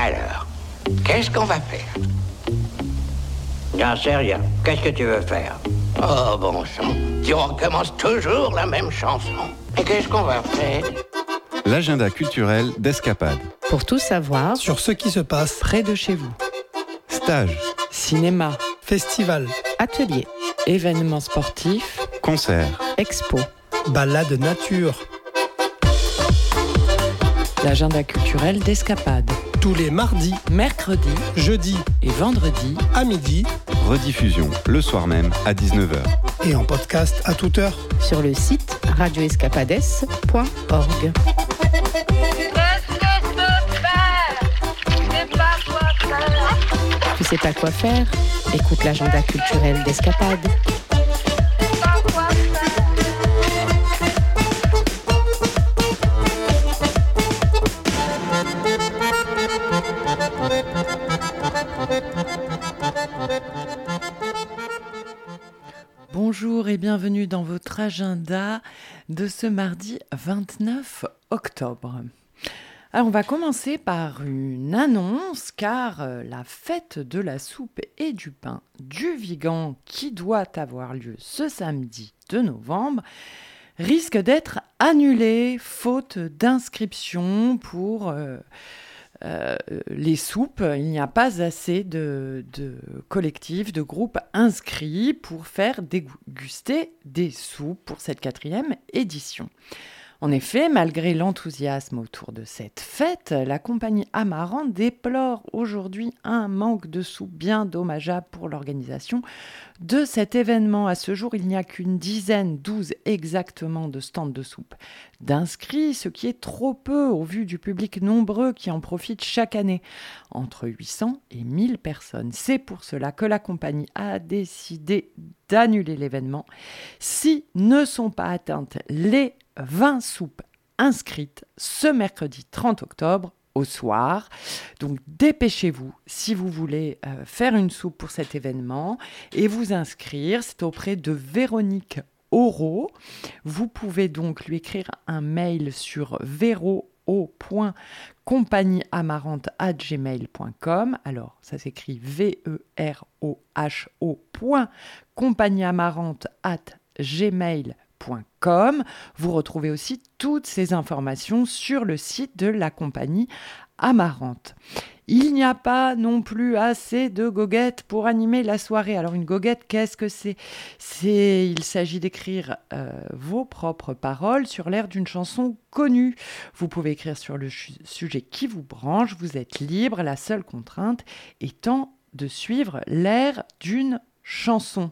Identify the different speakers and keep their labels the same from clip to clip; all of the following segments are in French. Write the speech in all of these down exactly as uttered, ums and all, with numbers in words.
Speaker 1: Alors, qu'est-ce qu'on va faire? J'en sais rien. Qu'est-ce que tu veux faire? Oh, bon sang. Tu recommences toujours la même chanson. Et qu'est-ce qu'on va faire?
Speaker 2: L'agenda culturel d'Escapade.
Speaker 3: Pour tout savoir
Speaker 4: sur ce qui se passe
Speaker 3: près de chez vous.
Speaker 2: Stages,
Speaker 3: Cinéma,
Speaker 4: festival,
Speaker 3: ateliers, événements sportifs,
Speaker 2: concerts,
Speaker 3: expos.
Speaker 4: balade nature.
Speaker 3: L'agenda culturel d'Escapade.
Speaker 4: Tous les mardis,
Speaker 3: Mercredi
Speaker 4: jeudis
Speaker 3: et vendredi
Speaker 4: à midi
Speaker 2: rediffusion le soir même à dix-neuf heures.
Speaker 4: et en podcast à toute heure.
Speaker 3: sur le site radio escapades point org. Tu sais pas quoi faire? Écoute l'agenda culturel d'Escapade. Bonjour et bienvenue dans votre agenda de ce mardi vingt-neuf octobre. Alors on va commencer par une annonce car euh, la fête de la soupe et du pain du Vigan qui doit avoir lieu ce samedi de novembre risque d'être annulée faute d'inscription pour euh, euh, les soupes. Il n'y a pas assez de, de collectifs, de groupes inscrits pour faire déguster des soupes pour cette quatrième édition. En effet, malgré l'enthousiasme autour de cette fête, la compagnie Amarante déplore aujourd'hui un manque de soupes bien dommageable pour l'organisation de cet événement. À ce jour, il n'y a qu'une dizaine, douze exactement, de stands de soupe d'inscrits, ce qui est trop peu au vu du public nombreux qui en profite chaque année, entre huit cents et mille personnes. C'est pour cela que la compagnie a décidé d'annuler l'événement. Si ne sont pas atteintes les vingt soupes inscrites ce mercredi trente octobre au soir. Donc dépêchez-vous si vous voulez euh, faire une soupe pour cet événement et vous inscrire. C'est auprès de Véronique Auro. Vous pouvez donc lui écrire un mail sur vero point compagnie amarante arobase gmail point com. Alors, ça s'écrit V E R O H O point compagnie amarante arobase gmail point com. Vous retrouvez aussi toutes ces informations sur le site de la compagnie Amarante. Il n'y a pas non plus assez de goguettes pour animer la soirée. Alors une goguette, qu'est-ce que c'est? c'est Il s'agit d'écrire euh, vos propres paroles sur l'air d'une chanson connue. Vous pouvez écrire sur le ch- sujet qui vous branche, vous êtes libre, la seule contrainte étant de suivre l'air d'une chanson.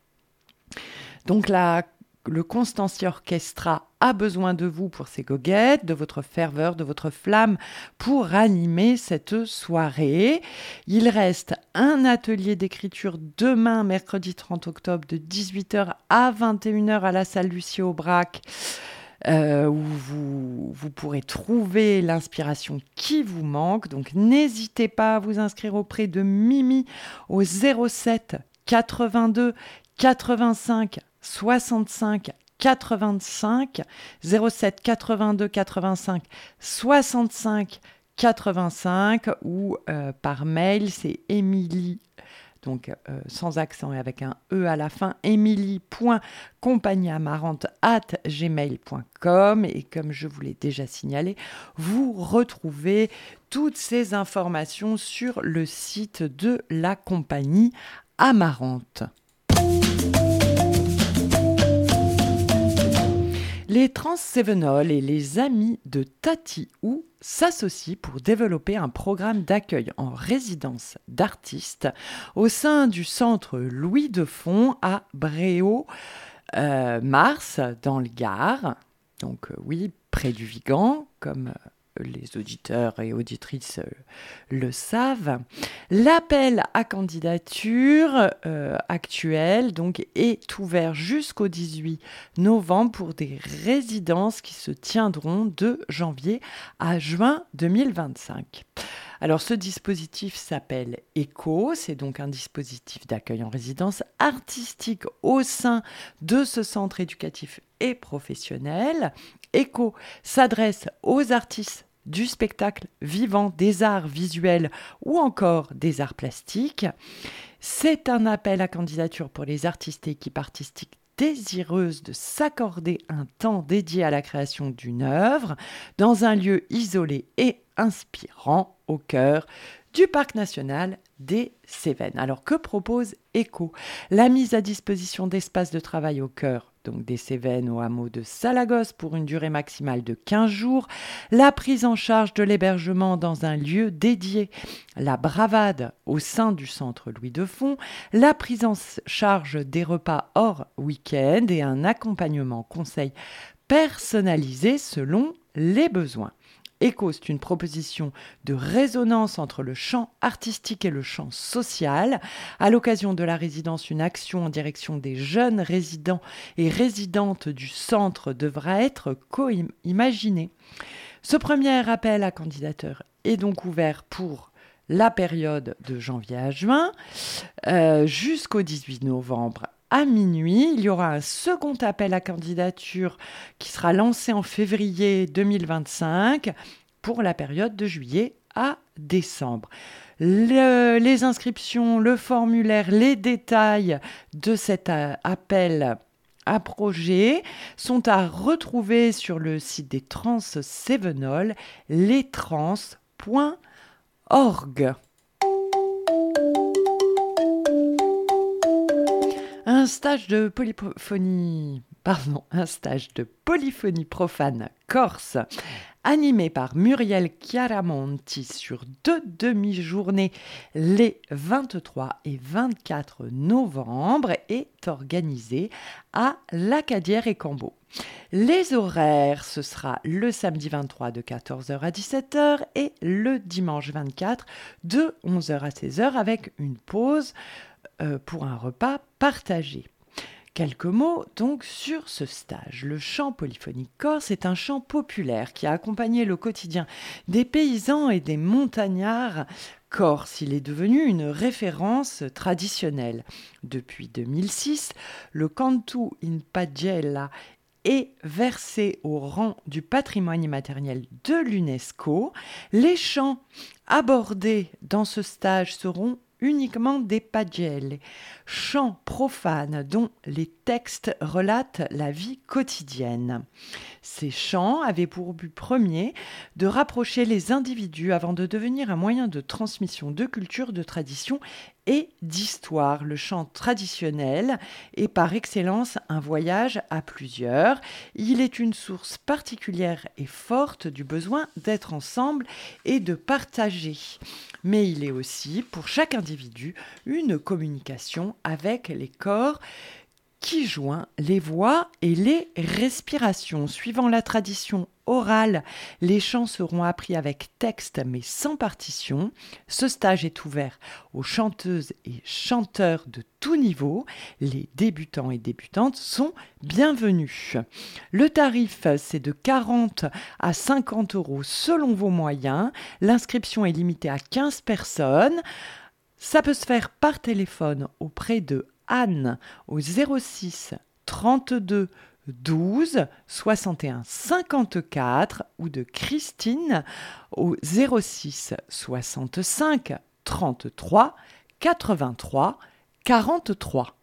Speaker 3: Donc la Le Constancia Orchestra a besoin de vous pour ces goguettes, de votre ferveur, de votre flamme pour animer cette soirée. Il reste un atelier d'écriture demain, mercredi trente octobre, de dix-huit heures à vingt et une heures à la salle Lucie Aubrac, euh, où vous, vous pourrez trouver l'inspiration qui vous manque. Donc n'hésitez pas à vous inscrire auprès de Mimi au zéro sept quatre-vingt-deux quatre-vingt-cinq soixante-cinq quatre-vingt-cinq, zéro sept quatre-vingt-deux quatre-vingt-cinq soixante-cinq quatre-vingt-cinq ou euh, par mail, c'est Émilie, donc euh, sans accent et avec un E à la fin, émilie point compagnie amarante arobase gmail point com. Et comme je vous l'ai déjà signalé, vous retrouvez toutes ces informations sur le site de la compagnie Amarante. Les Trans-Cévenols et les amis de Tati Ou s'associent pour développer un programme d'accueil en résidence d'artistes au sein du centre Louis Defond à Bréau-Mars, euh, dans le Gard. Donc euh, oui, près du Vigan, comme euh, les auditeurs et auditrices euh, le savent. L'appel à candidature euh, actuel donc, est ouvert jusqu'au dix-huit novembre pour des résidences qui se tiendront de janvier à juin deux mille vingt-cinq. Alors ce dispositif s'appelle ECHO, c'est donc un dispositif d'accueil en résidence artistique au sein de ce centre éducatif et professionnel. ECHO s'adresse aux artistes du spectacle vivant, des arts visuels ou encore des arts plastiques. C'est un appel à candidature pour les artistes et équipes artistiques désireuses de s'accorder un temps dédié à la création d'une œuvre dans un lieu isolé et inspirant au cœur du Parc national des Cévennes. Alors, que propose ECHO ? La mise à disposition d'espaces de travail au cœur donc des Cévennes au hameau de Salagosse pour une durée maximale de quinze jours, la prise en charge de l'hébergement dans un lieu dédié, la bravade au sein du centre Louis Defond, la prise en charge des repas hors week-end et un accompagnement conseil personnalisé selon les besoins. ECHO, c'est une proposition de résonance entre le champ artistique et le champ social. À l'occasion de la résidence, une action en direction des jeunes résidents et résidentes du centre devra être co-imaginée. Ce premier appel à candidature est donc ouvert pour la période de janvier à juin euh, jusqu'au dix-huit novembre. À minuit, il y aura un second appel à candidature qui sera lancé en février deux mille vingt-cinq pour la période de juillet à décembre. Le, les inscriptions, le formulaire, les détails de cet appel à projet sont à retrouver sur le site des Trans Cévenols, lestrans point org. Un stage de polyphonie, pardon, un stage de polyphonie profane corse, animé par Muriel Chiaramonti sur deux demi-journées les vingt-trois et vingt-quatre novembre, est organisé à l'Acadière et Cambo. Les horaires, ce sera le samedi vingt-trois de quatorze heures à dix-sept heures et le dimanche vingt-quatre de onze heures à seize heures avec une pause Euh, pour un repas partagé. Quelques mots donc sur ce stage. Le chant polyphonique corse est un chant populaire qui a accompagné le quotidien des paysans et des montagnards corses. Il est devenu une référence traditionnelle. Depuis deux mille six, le cantu in pagella est versé au rang du patrimoine immatériel de l'UNESCO. Les chants abordés dans ce stage seront uniquement des pagelle, chants profanes dont les textes relatent la vie quotidienne. Ces chants avaient pour but premier de rapprocher les individus avant de devenir un moyen de transmission de culture, de tradition et d'histoire. Le chant traditionnel est par excellence un voyage à plusieurs. Il est une source particulière et forte du besoin d'être ensemble et de partager. Mais il est aussi, pour chaque individu, une communication avec les corps qui joint les voix et les respirations. Suivant la tradition orale, les chants seront appris avec texte mais sans partition. Ce stage est ouvert aux chanteuses et chanteurs de tout niveau. Les débutants et débutantes sont bienvenus. Le tarif, c'est de quarante à cinquante euros selon vos moyens. L'inscription est limitée à quinze personnes. Ça peut se faire par téléphone auprès de Anne au zéro six trente-deux douze soixante et un cinquante-quatre ou de Christine au zéro six soixante-cinq trente-trois quatre-vingt-trois quarante-trois.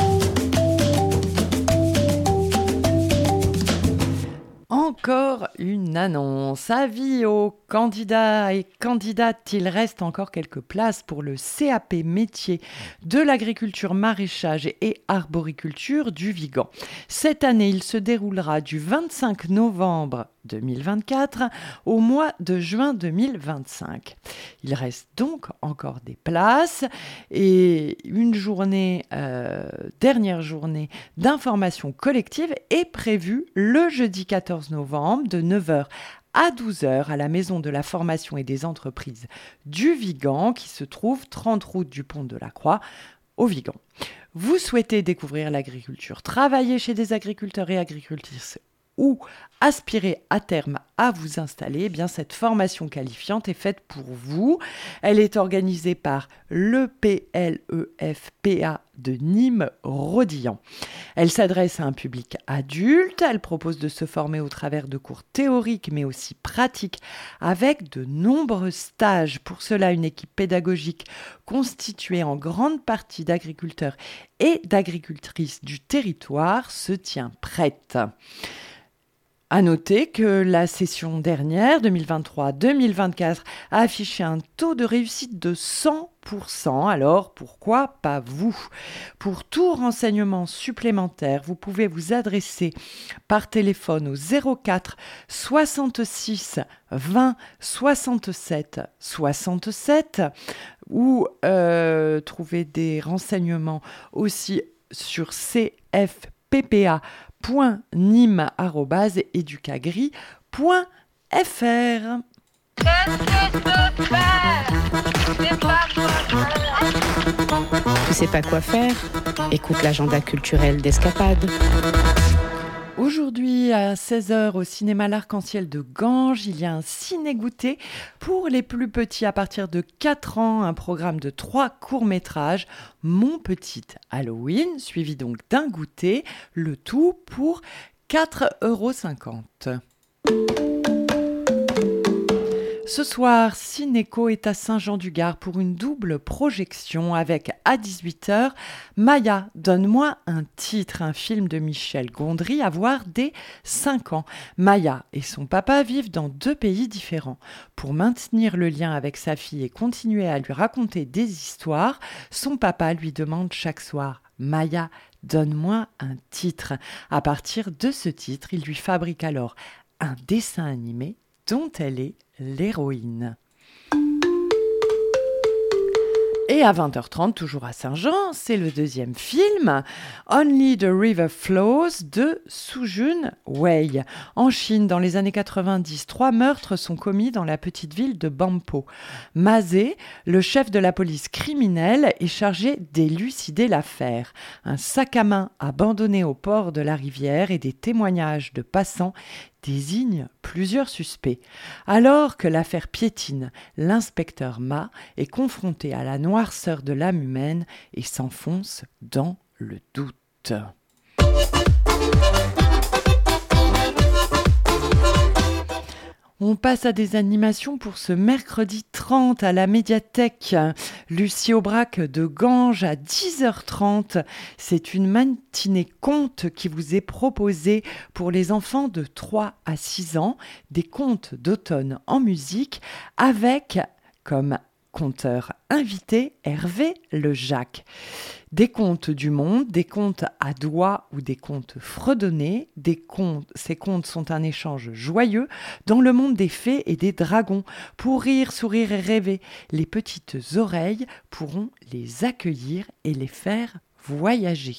Speaker 3: Encore une annonce. Avis aux candidats et candidates, il reste encore quelques places pour le C A P métier de l'agriculture maraîchage et arboriculture du Vigan. Cette année, il se déroulera du vingt-cinq novembre deux mille vingt-quatre au mois de juin deux mille vingt-cinq. Il reste donc encore des places et une journée, euh, dernière journée d'information collective est prévue le jeudi quatorze novembre de neuf heures à douze heures à la Maison de la Formation et des Entreprises du Vigan qui se trouve trente route du Pont de la Croix au Vigan. Vous souhaitez découvrir l'agriculture, travailler chez des agriculteurs et agricultrices ou aspirez à terme à vous installer, eh bien cette formation qualifiante est faite pour vous. Elle est organisée par l'E P L E F P A de Nîmes-Rodillan. Elle s'adresse à un public adulte. Elle propose de se former au travers de cours théoriques mais aussi pratiques avec de nombreux stages. Pour cela, une équipe pédagogique constituée en grande partie d'agriculteurs et d'agricultrices du territoire se tient prête. À noter que la session dernière, deux mille vingt-trois deux mille vingt-quatre, a affiché un taux de réussite de cent pour cent. Alors, pourquoi pas vous ? Pour tout renseignement supplémentaire, vous pouvez vous adresser par téléphone au zéro quatre soixante-six vingt soixante-sept soixante-sept ou euh, trouver des renseignements aussi sur C F P P A point nîmes arobase educagri point f r.
Speaker 5: Tu sais pas quoi faire ? Écoute l'agenda culturel d'Escapade.
Speaker 3: Aujourd'hui, à seize heures, au cinéma L'Arc-en-Ciel de Ganges, il y a un ciné-goûter pour les plus petits à partir de quatre ans, un programme de trois courts-métrages, Mon Petit Halloween, suivi donc d'un goûter, le tout pour quatre euros cinquante. Ce soir, Cinéco est à Saint-Jean-du-Gard pour une double projection avec, à dix-huit heures, Maya, donne-moi un titre, un film de Michel Gondry à voir dès cinq ans. Maya et son papa vivent dans deux pays différents. Pour maintenir le lien avec sa fille et continuer à lui raconter des histoires, son papa lui demande chaque soir « Maya, donne-moi un titre ». À partir de ce titre, il lui fabrique alors un dessin animé dont elle est l'héroïne. Et à vingt heures trente, toujours à Saint-Jean, c'est le deuxième film, Only the River Flows de Soo-Jun Wei. En Chine, dans les années quatre-vingt-dix, trois meurtres sont commis dans la petite ville de Bampo. Ma Zé, le chef de la police criminelle, est chargé d'élucider l'affaire. Un sac à main abandonné au port de la rivière et des témoignages de passants désigne plusieurs suspects. Alors que l'affaire piétine, l'inspecteur Ma est confronté à la noirceur de l'âme humaine et s'enfonce dans le doute. On passe à des animations pour ce mercredi trente à la médiathèque Lucie Aubrac de Ganges à dix heures trente. C'est une matinée conte qui vous est proposée pour les enfants de trois à six ans, des contes d'automne en musique avec comme conteur invité Hervé Lejac. Des contes du monde, des contes à doigts ou des contes fredonnés. Des contes, ces contes sont un échange joyeux dans le monde des fées et des dragons. Pour rire, sourire et rêver, les petites oreilles pourront les accueillir et les faire voyager.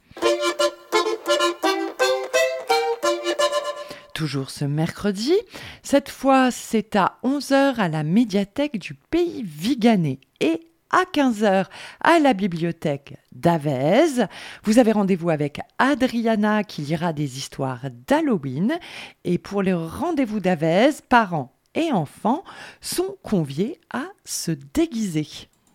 Speaker 3: Toujours ce mercredi, cette fois c'est à onze heures à la médiathèque du Pays Viganais et à quinze heures à la bibliothèque d'Avez. Vous avez rendez-vous avec Adriana qui lira des histoires d'Halloween. Et pour le rendez-vous d'Avez, parents et enfants sont conviés à se déguiser.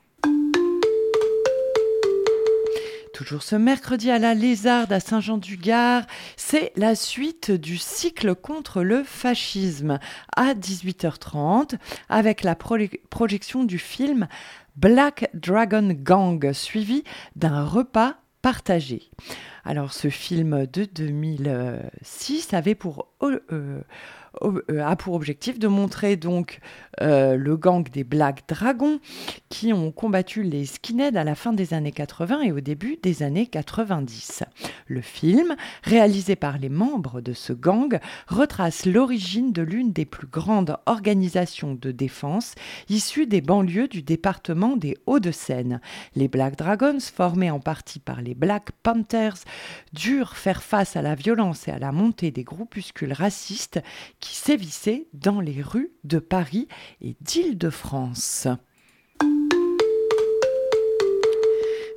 Speaker 3: Toujours ce mercredi à la Lézarde à Saint-Jean-du-Gard, c'est la suite du cycle contre le fascisme à dix-huit heures trente avec la pro- projection du film Black Dragon Gang, suivi d'un repas partagé. Alors ce film de deux mille six avait pour, euh, euh, a pour objectif de montrer donc euh, le gang des Black Dragons qui ont combattu les skinheads à la fin des années quatre-vingts et au début des années quatre-vingt-dix. Le film, réalisé par les membres de ce gang, retrace l'origine de l'une des plus grandes organisations de défense issues des banlieues du département des Hauts-de-Seine. Les Black Dragons, formés en partie par les Black Panthers, durent faire face à la violence et à la montée des groupuscules racistes qui sévissaient dans les rues de Paris et d'Île-de-France.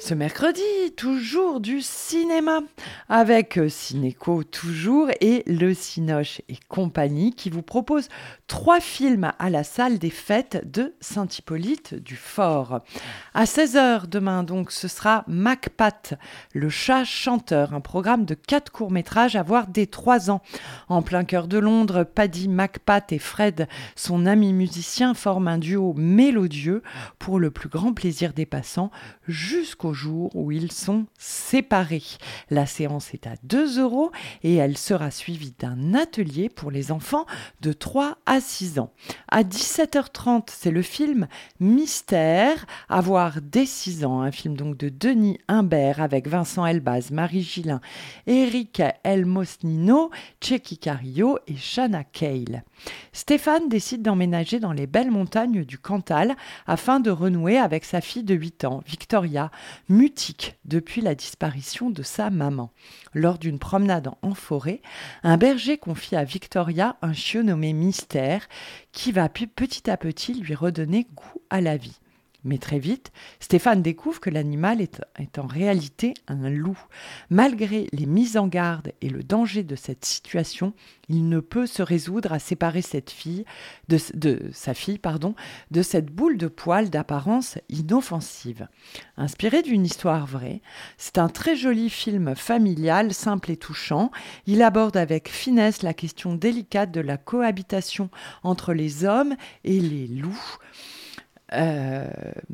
Speaker 3: Ce mercredi, toujours du cinéma, avec Cinéco toujours et le Cinoche et compagnie qui vous propose trois films à la salle des fêtes de Saint-Hippolyte-du-Fort. À seize heures demain, donc, ce sera MacPat, le chat chanteur, un programme de quatre courts-métrages à voir dès trois ans. En plein cœur de Londres, Paddy MacPat et Fred, son ami musicien, forment un duo mélodieux pour le plus grand plaisir des passants jusqu'au jour où ils sont séparés. La séance est à deux euros et elle sera suivie d'un atelier pour les enfants de trois à six ans. À dix-sept heures trente, c'est le film Mystère à voir dès six ans, un film donc de Denis Imbert avec Vincent Elbaz, Marie Gillin, Eric Elmosnino, Cheikh Carillo et Shanna Cale. Stéphane décide d'emménager dans les belles montagnes du Cantal afin de renouer avec sa fille de huit ans, Victoria, mutique depuis la disparition de sa maman. Lors d'une promenade en forêt, un berger confie à Victoria un chiot nommé Mystère qui va petit à petit lui redonner goût à la vie. Mais très vite, Stéphane découvre que l'animal est, est en réalité un loup. Malgré les mises en garde et le danger de cette situation, il ne peut se résoudre à séparer cette fille de, de sa fille pardon, de cette boule de poils d'apparence inoffensive. Inspiré d'une histoire vraie, c'est un très joli film familial, simple et touchant. Il aborde avec finesse la question délicate de la cohabitation entre les hommes et les loups. Euh,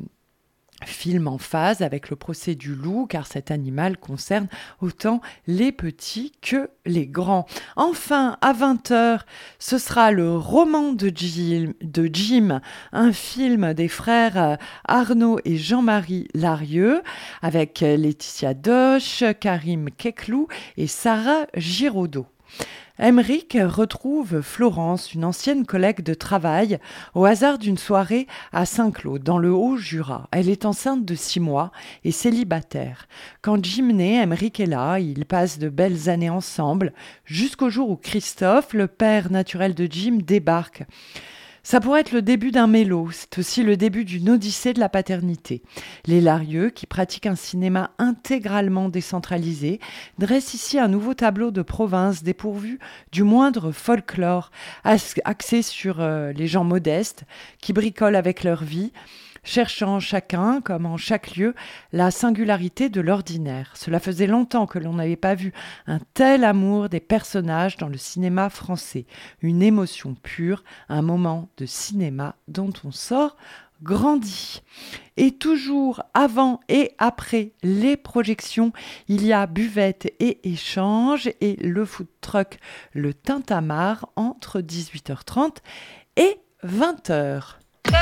Speaker 3: film en phase avec le procès du loup, car cet animal concerne autant les petits que les grands. Enfin, à vingt heures, ce sera le roman de Jim, de Jim, un film des frères Arnaud et Jean-Marie Larieux, avec Laetitia Doche, Karim Keklou et Sarah Giraudot. Emeric retrouve Florence, une ancienne collègue de travail, au hasard d'une soirée à Saint-Claude, dans le Haut-Jura. Elle est enceinte de six mois et célibataire. Quand Jim naît, Emeric est là, ils passent de belles années ensemble, jusqu'au jour où Christophe, le père naturel de Jim, débarque. Ça pourrait être le début d'un mélo, c'est aussi le début d'une odyssée de la paternité. Les Larieux, qui pratiquent un cinéma intégralement décentralisé, dressent ici un nouveau tableau de province dépourvu du moindre folklore, axé sur euh, les gens modestes qui bricolent avec leur vie, cherchant chacun, comme en chaque lieu, la singularité de l'ordinaire. Cela faisait longtemps que l'on n'avait pas vu un tel amour des personnages dans le cinéma français. Une émotion pure, un moment de cinéma dont on sort grandi. Et toujours avant et après les projections, il y a buvette et échange et le food truck, le Tintamarre, entre dix-huit heures trente et vingt heures.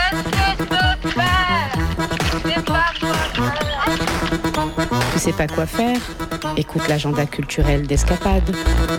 Speaker 5: Tu sais pas quoi faire? Écoute l'agenda culturel d'Escapade.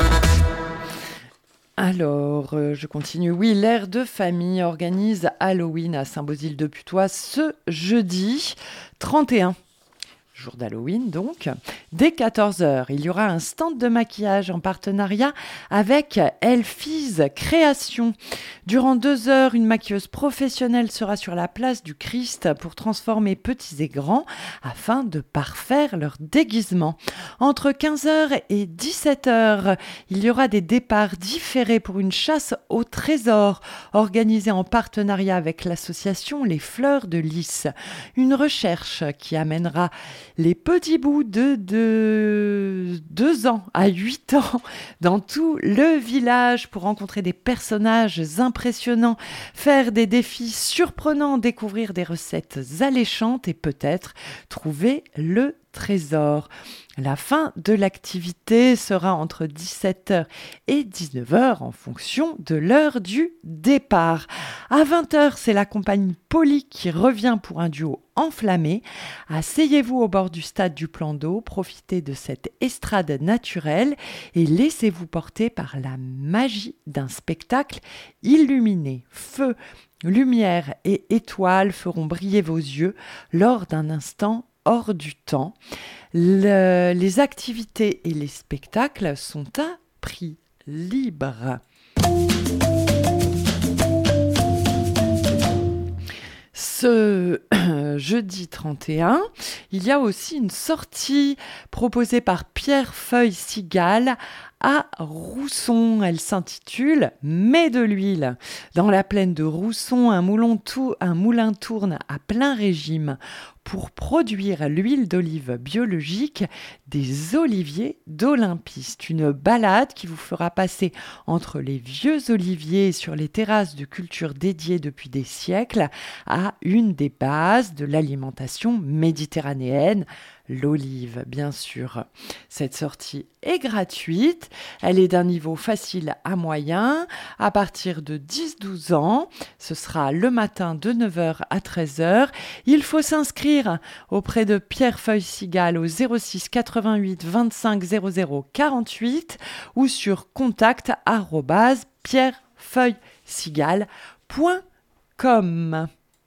Speaker 3: Alors, euh, je continue. Oui, l'Air de Famille organise Halloween à Saint-Bosile-de-Putois ce jeudi trente et un. Jour d'Halloween donc. Dès quatorze heures, il y aura un stand de maquillage en partenariat avec Elfise Création. Durant deux heures, une maquilleuse professionnelle sera sur la place du Christ pour transformer petits et grands afin de parfaire leur déguisement. Entre quinze heures et dix-sept heures, il y aura des départs différés pour une chasse au trésor organisée en partenariat avec l'association Les Fleurs de Lys. Une recherche qui amènera les petits bouts de deux ans à huit ans dans tout le village pour rencontrer des personnages impressionnants, faire des défis surprenants, découvrir des recettes alléchantes et peut-être trouver le trésor. La fin de l'activité sera entre dix-sept heures et dix-neuf heures en fonction de l'heure du départ. À vingt heures, c'est la compagnie Poly qui revient pour un duo enflammé. Asseyez-vous au bord du stade du Plan d'Eau, profitez de cette estrade naturelle et laissez-vous porter par la magie d'un spectacle illuminé. Feu, lumière et étoiles feront briller vos yeux lors d'un instant hors du temps. Le, les activités et les spectacles sont à prix libre. ce jeudi trente et un, il y a aussi une sortie proposée par Pierre Feuille-Sigal à Rousson. Elle s'intitule « Mets de l'huile ». Dans la plaine de Rousson, un moulin, tou- un moulin tourne à plein régime pour produire l'huile d'olive biologique des oliviers d'Olympiste. Une balade qui vous fera passer entre les vieux oliviers sur les terrasses de culture dédiées depuis des siècles à une des bases de l'alimentation méditerranéenne, l'olive, bien sûr. Cette sortie est gratuite. Elle est d'un niveau facile à moyen. À partir de dix à douze ans, ce sera le matin de neuf heures à treize heures. Il faut s'inscrire auprès de Pierre Feuille-Sigal au zéro six quatre-vingt-huit vingt-cinq zéro zéro quarante-huit ou sur contact arobase pierrefeuillesigal point com.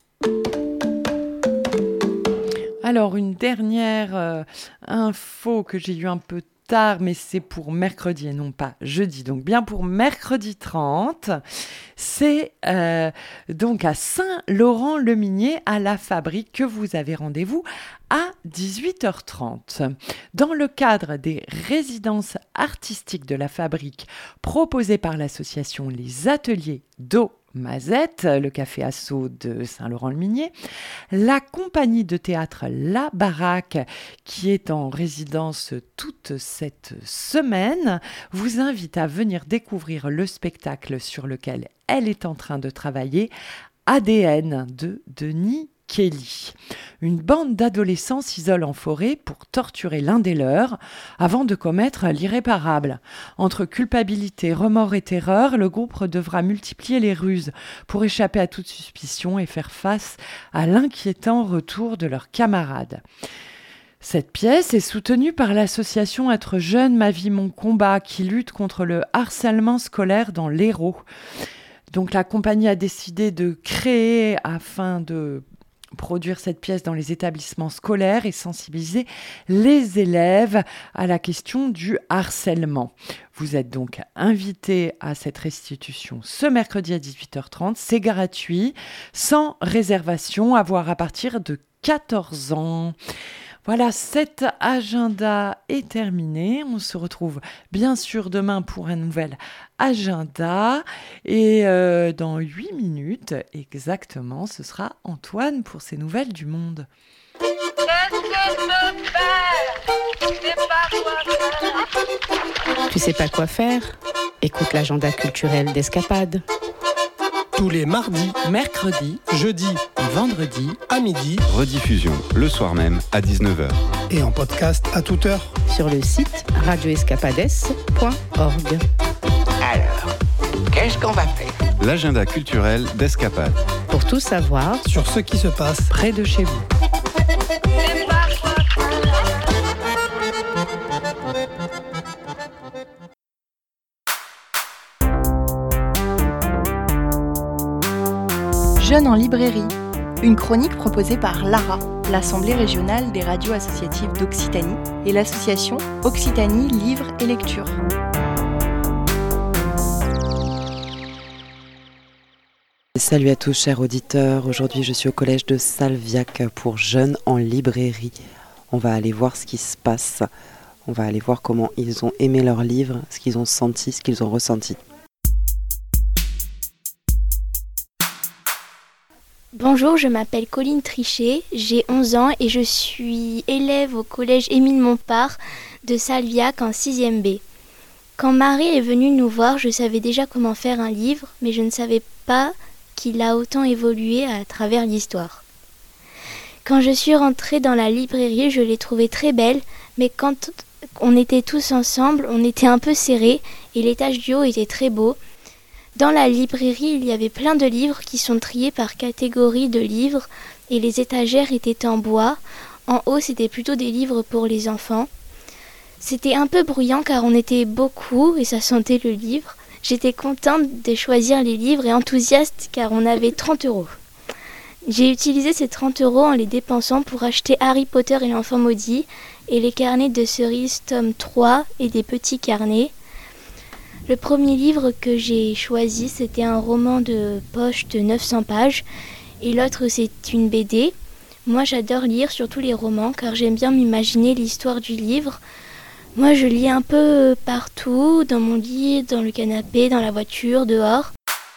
Speaker 3: Alors, une dernière euh, info que j'ai eu un peu tard, mais c'est pour mercredi et non pas jeudi, donc bien pour mercredi trente. C'est euh, donc à Saint-Laurent-le-Minier, à la Fabrique, que vous avez rendez-vous à dix-huit heures trente. Dans le cadre des résidences artistiques de la Fabrique proposées par l'association Les Ateliers d'eau Mazette, le café Asso de Saint-Laurent-le-Minier, la compagnie de théâtre La Baraque, qui est en résidence toute cette semaine, vous invite à venir découvrir le spectacle sur lequel elle est en train de travailler, A D N de Denis Kelly. Une bande d'adolescents s'isole en forêt pour torturer l'un des leurs avant de commettre l'irréparable. Entre culpabilité, remords et terreur, le groupe devra multiplier les ruses pour échapper à toute suspicion et faire face à l'inquiétant retour de leurs camarades. Cette pièce est soutenue par l'association Être jeune, ma vie, mon combat, qui lutte contre le harcèlement scolaire dans l'Hérault. Donc la compagnie a décidé de créer afin de produire cette pièce dans les établissements scolaires et sensibiliser les élèves à la question du harcèlement. Vous êtes donc invités à cette restitution ce mercredi à dix-huit heures trente. C'est gratuit, sans réservation, à voir à partir de quatorze ans. Voilà, cet agenda est terminé. On se retrouve bien sûr demain pour un nouvel agenda. Et euh, dans huit minutes exactement, ce sera Antoine pour ses nouvelles du monde.
Speaker 5: Tu sais pas quoi faire ? Écoute l'agenda culturel d'Escapade.
Speaker 4: Tous les mardis,
Speaker 3: Mercredi
Speaker 4: jeudis
Speaker 3: et vendredi
Speaker 4: à midi
Speaker 2: Rediffusion le soir même à dix-neuf heures.
Speaker 4: et en podcast à toute heure.
Speaker 5: Sur le site radio escapades point org.
Speaker 1: Alors, qu'est-ce qu'on va faire?
Speaker 2: L'agenda culturel d'Escapade.
Speaker 5: Pour tout savoir,
Speaker 4: Sur ce qui se passe
Speaker 3: près de chez vous.
Speaker 6: Jeunes en librairie, une chronique proposée par l'A R A, l'Assemblée régionale des radios associatives d'Occitanie, et l'association Occitanie Livres et Lecture.
Speaker 7: Salut à tous chers auditeurs, aujourd'hui je suis au collège de Salviac pour Jeunes en librairie. On va aller voir ce qui se passe, on va aller voir comment ils ont aimé leurs livres, ce qu'ils ont senti, ce qu'ils ont ressenti.
Speaker 8: Bonjour, je m'appelle Colline Trichet, j'ai onze ans et je suis élève au collège Émile Montpart de Salviac en sixième B. Quand Marie est venue nous voir, je savais déjà comment faire un livre, mais je ne savais pas qu'il a autant évolué à travers l'histoire. Quand je suis rentrée dans la librairie, je l'ai trouvée très belle, mais quand on était tous ensemble, on était un peu serrés et l'étage du haut était très beau. Dans la librairie, il y avait plein de livres qui sont triés par catégorie de livres et les étagères étaient en bois. En haut, c'était plutôt des livres pour les enfants. C'était un peu bruyant car on était beaucoup et ça sentait le livre. J'étais contente de choisir les livres et enthousiaste car on avait trente euros. J'ai utilisé ces trente euros en les dépensant pour acheter Harry Potter et l'enfant maudit et les carnets de cerises tome trois et des petits carnets. Le premier livre que j'ai choisi, c'était un roman de poche de neuf cents pages et l'autre c'est une B D. Moi j'adore lire, surtout les romans, car j'aime bien m'imaginer l'histoire du livre. Moi je lis un peu partout, dans mon lit, dans le canapé, dans la voiture, dehors.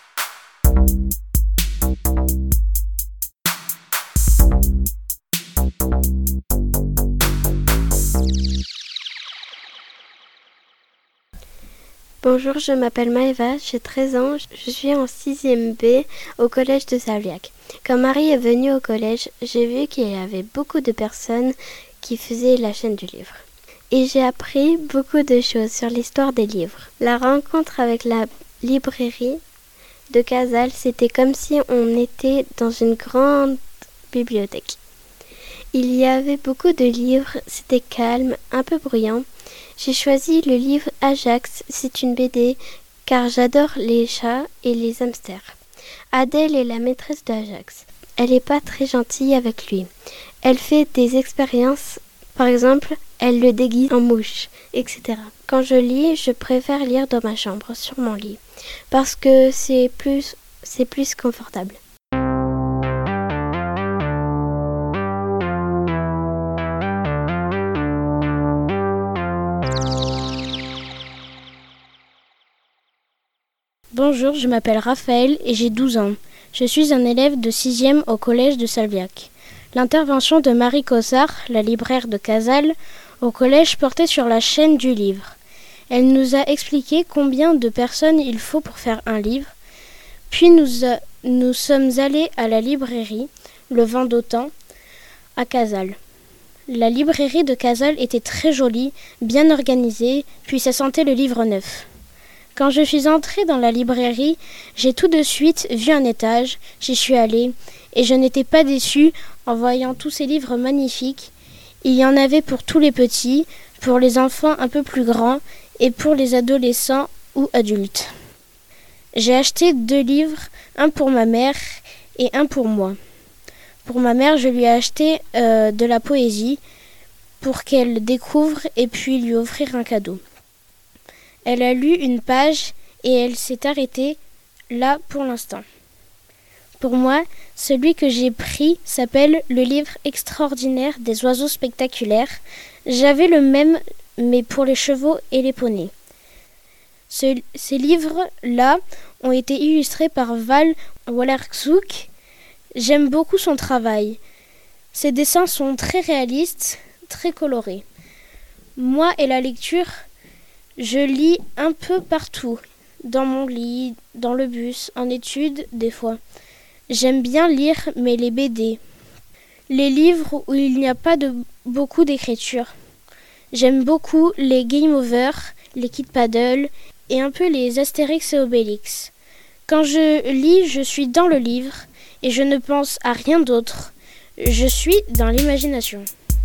Speaker 9: Bonjour, je m'appelle Maëva, j'ai treize ans, je suis en sixième B au collège de Salviac. Quand Marie est venue au collège, j'ai vu qu'il y avait beaucoup de personnes qui faisaient la chaîne du livre. Et j'ai appris beaucoup de choses sur l'histoire des livres. La rencontre avec la librairie de Casals, c'était comme si on était dans une grande bibliothèque. Il y avait beaucoup de livres, c'était calme, un peu bruyant. J'ai choisi le livre Ajax, c'est une B D, car j'adore les chats et les hamsters. Adèle est la maîtresse d'Ajax. Elle n'est pas très gentille avec lui. Elle fait des expériences, par exemple, elle le déguise en mouche, et cetera. Quand je lis, je préfère lire dans ma chambre, sur mon lit, parce que c'est plus, c'est plus confortable.
Speaker 10: Bonjour, je m'appelle Raphaël et j'ai douze ans. Je suis un élève de sixième au collège de Salviac. L'intervention de Marie Cossard, la libraire de Casals, au collège portait sur la chaîne du livre. Elle nous a expliqué combien de personnes il faut pour faire un livre. Puis nous, a, nous sommes allés à la librairie, le Vent d'Autan, à Casals. La librairie de Casals était très jolie, bien organisée, puis ça sentait le livre neuf. Quand je suis entrée dans la librairie, j'ai tout de suite vu un étage, j'y suis allée, et je n'étais pas déçue en voyant tous ces livres magnifiques. Il y en avait pour tous les petits, pour les enfants un peu plus grands, et pour les adolescents ou adultes. J'ai acheté deux livres, un pour ma mère et un pour moi. Pour ma mère, je lui ai acheté euh, de la poésie pour qu'elle découvre et puis lui offrir un cadeau. Elle a lu une page et elle s'est arrêtée là pour l'instant. Pour moi, celui que j'ai pris s'appelle « Le livre extraordinaire des oiseaux spectaculaires ». J'avais le même, mais pour les chevaux et les poneys. Ce, ces livres-là ont été illustrés par Val Wallerczuk. J'aime beaucoup son travail. Ses dessins sont très réalistes, très colorés. Moi et la lecture, je lis un peu partout, dans mon lit, dans le bus, en études, des fois. J'aime bien lire, mais les B D. Les livres où il n'y a pas de beaucoup d'écriture. J'aime beaucoup les Game Over, les Kid Paddle et un peu les Astérix et Obélix. Quand je lis, je suis dans le livre et je ne pense à rien d'autre. Je suis dans l'imagination.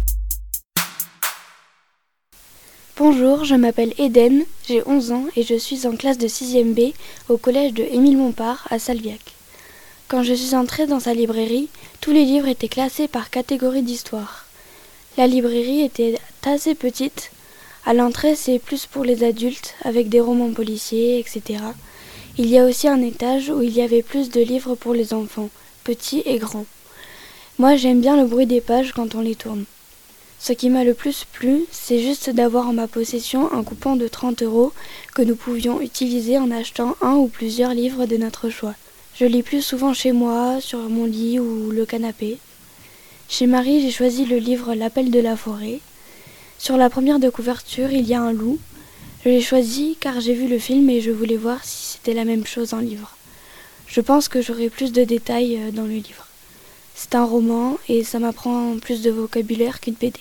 Speaker 11: Bonjour, je m'appelle Eden, j'ai onze ans et je suis en classe de sixième B au collège de Émile Montpart à Salviac. Quand je suis entrée dans sa librairie, tous les livres étaient classés par catégorie d'histoire. La librairie était assez petite. À l'entrée, c'est plus pour les adultes, avec des romans policiers, et cetera. Il y a aussi un étage où il y avait plus de livres pour les enfants, petits et grands. Moi, j'aime bien le bruit des pages quand on les tourne. Ce qui m'a le plus plu, c'est juste d'avoir en ma possession un coupon de trente euros que nous pouvions utiliser en achetant un ou plusieurs livres de notre choix. Je lis plus souvent chez moi, sur mon lit ou le canapé. Chez Marie, j'ai choisi le livre L'appel de la forêt. Sur la première de couverture, il y a un loup. Je l'ai choisi car j'ai vu le film et je voulais voir si c'était la même chose en livre. Je pense que j'aurai plus de détails dans le livre. C'est un roman et ça m'apprend plus de vocabulaire qu'une B D.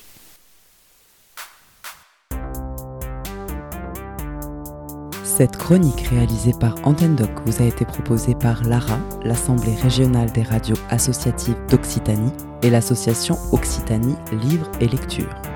Speaker 7: Cette chronique réalisée par Antenne Doc vous a été proposée par l'A R A, l'Assemblée régionale des radios associatives d'Occitanie, et l'association Occitanie Livre et Lecture.